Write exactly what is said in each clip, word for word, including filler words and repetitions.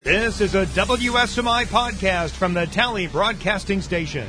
This is a W S M I podcast from the Tally Broadcasting Station.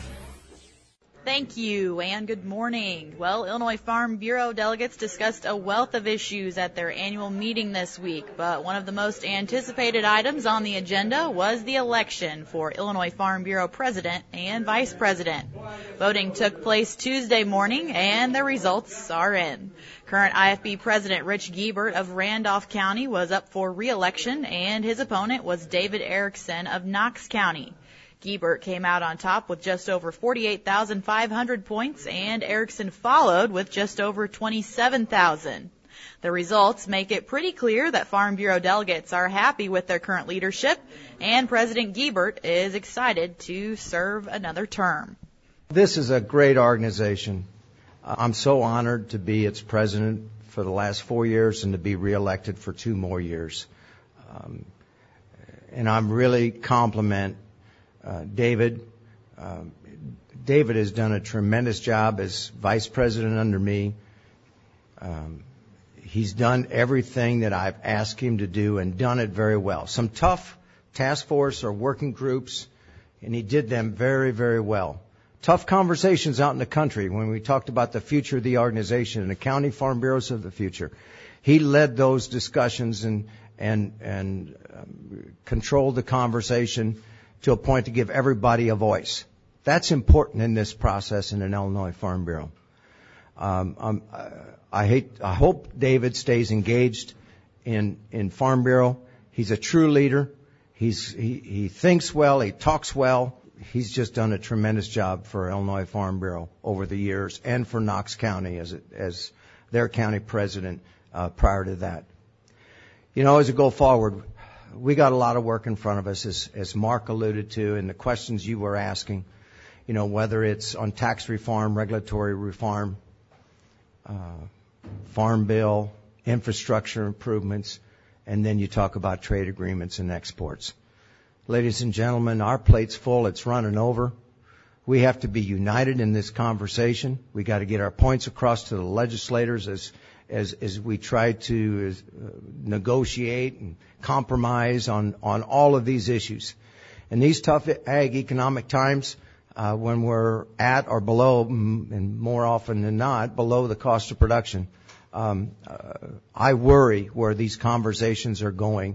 Thank you, and good morning. Well, Illinois Farm Bureau delegates discussed a wealth of issues at their annual meeting this week, but one of the most anticipated items on the agenda was the election for Illinois Farm Bureau president and vice president. Voting took place Tuesday morning, and the results are in. Current I F B President Rich Giebert of Randolph County was up for re-election, and his opponent was David Erickson of Knox County. Giebert came out on top with just over forty-eight thousand five hundred points, and Erickson followed with just over twenty-seven thousand. The results make it pretty clear that Farm Bureau delegates are happy with their current leadership, and President Giebert is excited to serve another term. This is a great organization. I'm so honored to be its president for the last four years and to be reelected for two more years. Um, and I'm really compliment Uh, David. Uh, David has done a tremendous job as vice president under me. Um, he's done everything that I've asked him to do and done it very well. Some tough task force or working groups, and he did them very, very well. Tough conversations out in the country when we talked about the future of the organization and the county farm bureaus of the future. He led those discussions and and and um, controlled the conversation to a point to give everybody a voice. That's important in this process in an Illinois Farm Bureau. Um, um, I hate, I hope David stays engaged in in Farm Bureau. He's a true leader. He's he, he thinks well. He talks well. He's just done a tremendous job for Illinois Farm Bureau over the years, and for Knox County as it, as their county president uh, prior to that. You know, as we go forward, we got a lot of work in front of us, as, as Mark alluded to, and the questions you were asking, you know, whether it's on tax reform, regulatory reform, uh, farm bill, infrastructure improvements, and then you talk about trade agreements and exports. Ladies and gentlemen, our plate's full. It's running over. We have to be united in this conversation. We got to get our points across to the legislators as as as we try to uh, negotiate and compromise on on all of these issues. In these tough ag economic times, uh, when we're at or below, and more often than not, below the cost of production, um, uh, I worry where these conversations are going,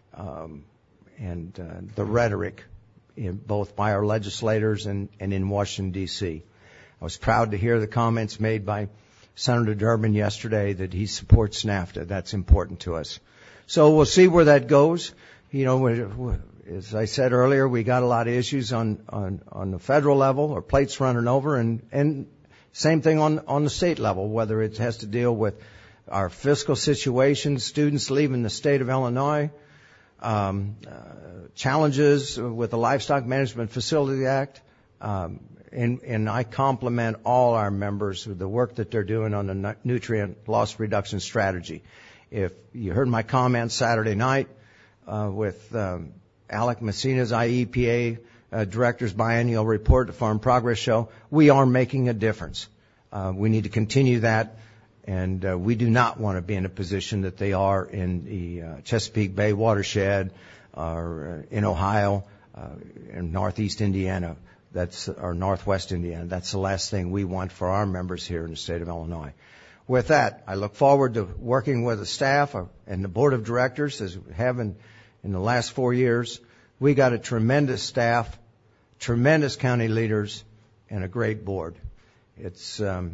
um, and uh, the rhetoric, in both by our legislators and, and in Washington, D C I was proud to hear the comments made by Senator Durbin yesterday that he supports NAFTA. That's important to us. So we'll see where that goes. You know, as I said earlier, we got a lot of issues on, on, on the federal level. Our plate's running over, and, and same thing on, on the state level, whether it has to deal with our fiscal situation, students leaving the state of Illinois, um, uh, challenges with the Livestock Management Facility Act, um, And, and I compliment all our members with the work that they're doing on the nutrient loss reduction strategy. If you heard my comments Saturday night uh, with um, Alec Messina's I E P A uh, Director's Biennial Report, the Farm Progress Show, we are making a difference. Uh, we need to continue that, and uh, we do not want to be in a position that they are in the uh, Chesapeake Bay watershed or uh, in Ohio uh, and Northeast Indiana. That's our Northwest Indiana. That's the last thing we want for our members here in the state of Illinois. With that, I look forward to working with the staff and the board of directors as we have in, in the last four years. We got a tremendous staff, tremendous county leaders, and a great board. It's um,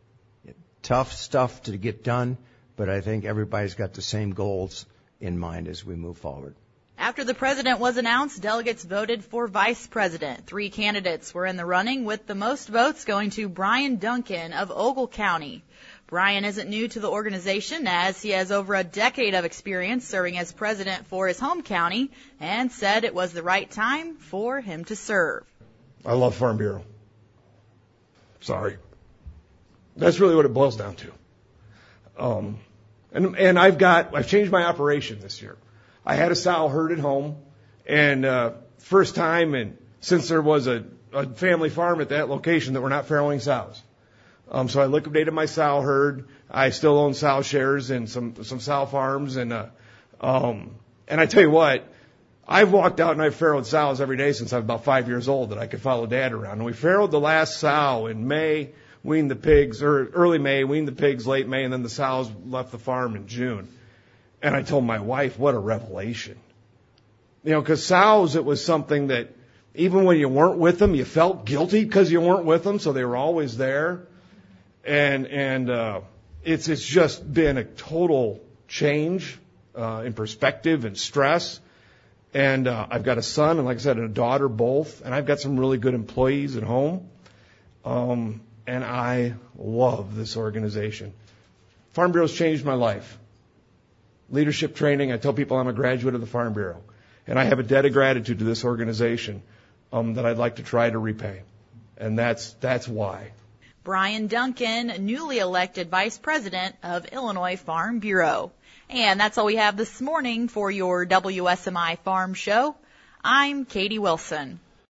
tough stuff to get done, but I think everybody's got the same goals in mind as we move forward. After the president was announced, delegates voted for vice president. Three candidates were in the running, with the most votes going to Brian Duncan of Ogle County. Brian isn't new to the organization, as he has over a decade of experience serving as president for his home county, and said it was the right time for him to serve. I love Farm Bureau. Sorry. That's really what it boils down to. Um, and, and I've got, I've changed my operation this year. I had a sow herd at home, and uh, first time, and since there was a, a family farm at that location that were not farrowing sows. Um, so I liquidated my sow herd. I still own sow shares in some some sow farms, and uh, um, and I tell you what, I've walked out and I've farrowed sows every day since I was about five years old that I could follow Dad around. And we farrowed the last sow in May, weaned the pigs, or early May, weaned the pigs late May, and then the sows left the farm in June. And I told my wife, what a revelation. You know, because sows, it was something that even when you weren't with them, you felt guilty because you weren't with them, so they were always there. And and uh, it's it's just been a total change uh, in perspective and stress. And uh, I've got a son and, like I said, a daughter both. And I've got some really good employees at home. Um, and I love this organization. Farm Bureau's changed my life. Leadership training, I tell people I'm a graduate of the Farm Bureau. And I have a debt of gratitude to this organization um, that I'd like to try to repay. And that's that's why. Brian Duncan, newly elected Vice President of Illinois Farm Bureau. And that's all we have this morning for your W S M I Farm Show. I'm Katie Wilson.